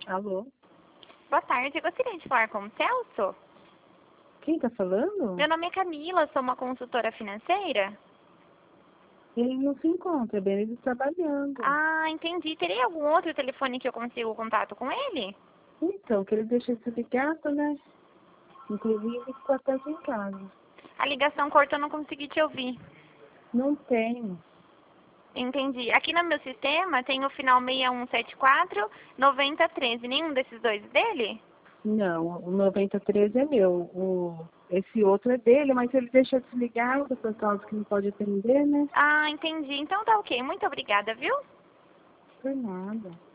Alô? Boa tarde, eu gostaria de falar com o Celso. Quem tá falando? Meu nome é Camila, sou uma consultora financeira. Ele não se encontra, bem, ele está trabalhando. Ah, entendi. Teria algum outro telefone que eu consiga o contato com ele? Então, que ele deixa esse ligado, né? Inclusive, ficou até aqui em casa. A ligação cortou, eu não consegui te ouvir. Não tenho. Entendi. Aqui no meu sistema tem o final 6174 9013. Nenhum desses dois dele? Não, o 93 é meu. Esse outro é dele, mas ele deixa desligado por causa que não pode atender, né? Ah, entendi. Então tá ok. Muito obrigada, viu? Por nada.